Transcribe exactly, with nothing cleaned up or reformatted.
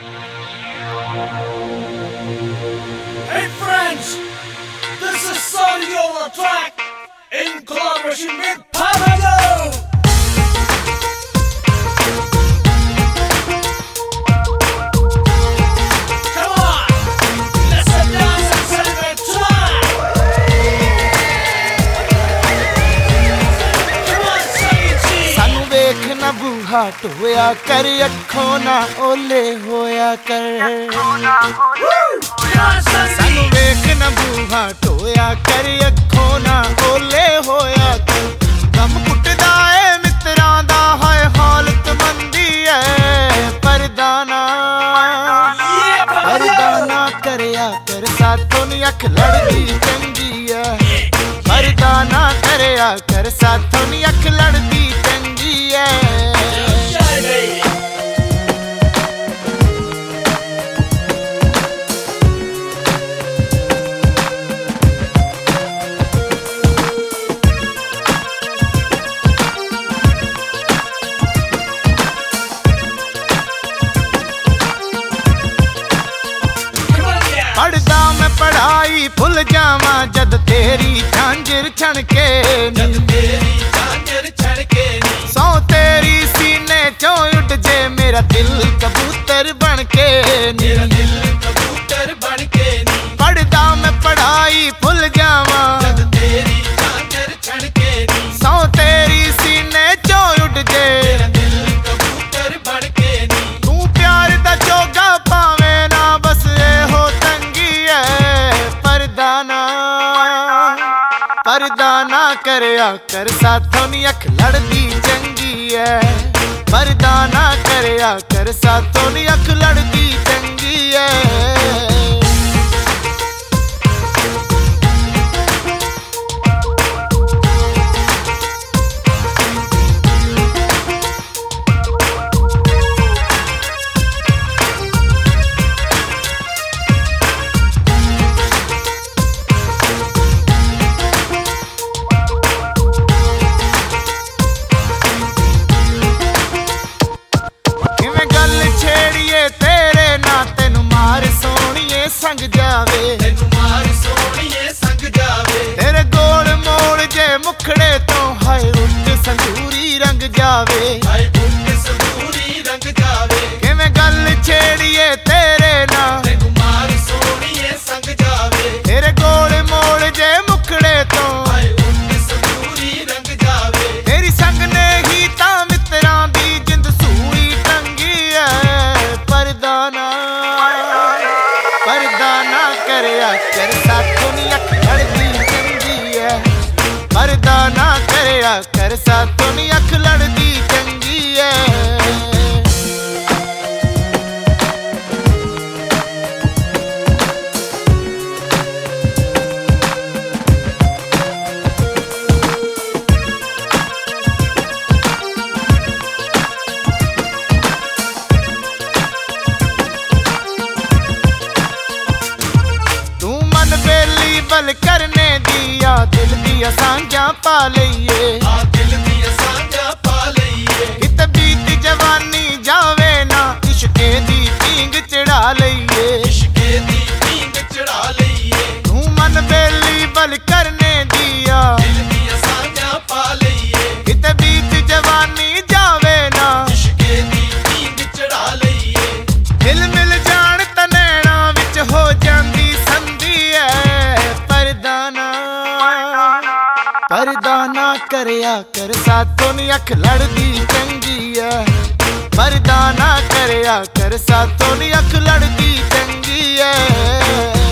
Hey friends, this is Sonny on the track in collaboration with Parado. Come on, let's dance and celebrate tonight. Come on, Sonny G. सानू वेख ना बूहा टोया कर अखों ना ओले होया कर सानू वेख ना बूहा टोया कर अखों ना ओले होया कर गम कुटदा ए मित्रां दा हाय हालत मंदी है परदाना परदाना करया कर साथों नी अख लड़दी चंगी है परदाना करया कर साथों नी अख लड़दी चंगी है पढ़दा मैं पढ़ाई भुल जावा जद तेरी झांझर छणके जद तेरी झांझर छणके सौ तेरी सीने चों उड़ जे मेरा दिल कबूतर बनके मेरा दिल कबूतर बनके पढ़दा मैं पढ़ाई भुल जावा जद तेरी झांझर छणके सौ तेरी सीने चों उड़ जे मेरा दिल कबूतर बनके तू प्यार दा जोगा पावे ना बस ए हो परदाना करया कर साथों नी अख लड़दी चंगी है परदाना करया कर साथों नी अख लड़दी चंगी है संग जावे तेनू मार सोहणीए संग जावे तेरे गोल मोड़ जे मुखड़े तो हाय उठ संदूरी रंग जावे हाय उठ संदूरी रंग जावे किवें गल छेड़िए तेरे ना तेनू मार सोहणीए संग जावे तेरे गोल मोड़ जे मुखड़े तो हाय उठ संदूरी रंग जावे तेरी संग ने ही ता मित्रां दी जिंद सूई टंगी है परदाना परदाना करया कर साथों नी अख लड़दी चंगी है परदाना करया कर साथों नी अख लड़दी चंगी है बल करने दिया दिल दिया सांझा पा लईए दिल दिया सांझा पा लईए कित बीत जवानी जावे ना इश्के दी पींग चढ़ा लईए इश्के दी पींग चढ़ा लईए तू मन बेली बल करने दिया दिल दिया सांझा पा लईए कित बीत जवानी जावे ना इश्के दी पींग चढ़ा लईए दिल मिल जान तनैणा विच हो जांदी संधी है परदाना करया कर साथों नी अख लड़दी चंगी है परदाना करया कर साथों नी अख लड़दी चंगी है।